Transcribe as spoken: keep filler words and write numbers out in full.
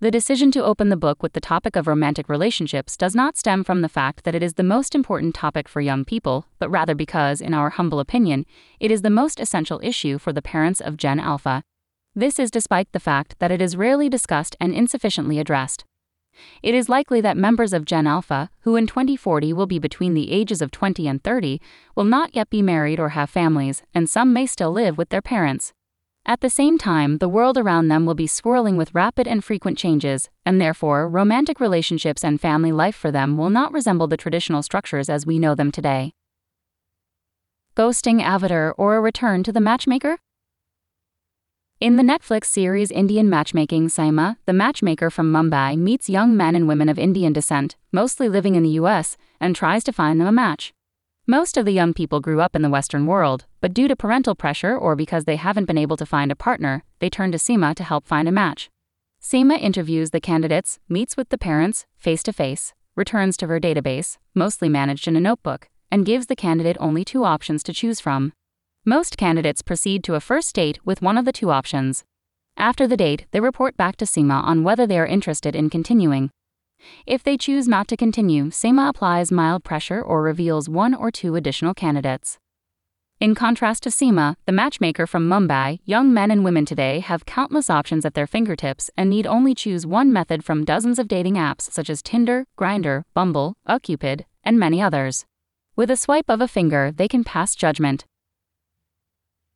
The decision to open the book with the topic of romantic relationships does not stem from the fact that it is the most important topic for young people, but rather because, in our humble opinion, it is the most essential issue for the parents of Gen Alpha. This is despite the fact that it is rarely discussed and insufficiently addressed. It is likely that members of Gen Alpha, who in twenty forty will be between the ages of twenty and thirty, will not yet be married or have families, and some may still live with their parents. At the same time, the world around them will be swirling with rapid and frequent changes, and therefore, romantic relationships and family life for them will not resemble the traditional structures as we know them today. Ghosting Avatar or a return to the matchmaker? In the Netflix series Indian Matchmaking, Seema, the matchmaker from Mumbai, meets young men and women of Indian descent, mostly living in the U S, and tries to find them a match. Most of the young people grew up in the Western world, but due to parental pressure or because they haven't been able to find a partner, they turn to Seema to help find a match. Seema interviews the candidates, meets with the parents, face-to-face, returns to her database, mostly managed in a notebook, and gives the candidate only two options to choose from. Most candidates proceed to a first date with one of the two options. After the date, they report back to Seema on whether they are interested in continuing. If they choose not to continue, Seema applies mild pressure or reveals one or two additional candidates. In contrast to Seema, the matchmaker from Mumbai, young men and women today have countless options at their fingertips and need only choose one method from dozens of dating apps such as Tinder, Grindr, Bumble, OkCupid, and many others. With a swipe of a finger, they can pass judgment.